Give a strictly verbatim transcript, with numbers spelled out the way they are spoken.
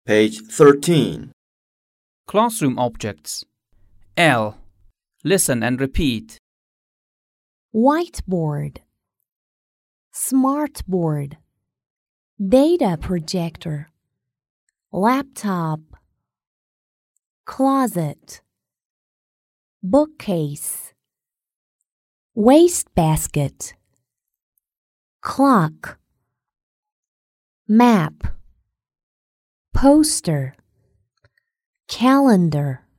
Page thirteen. Classroom objects. L. Listen and repeat. Whiteboard, smartboard, data projector, laptop, closet, bookcase, wastebasket, clock, map, poster, calendar.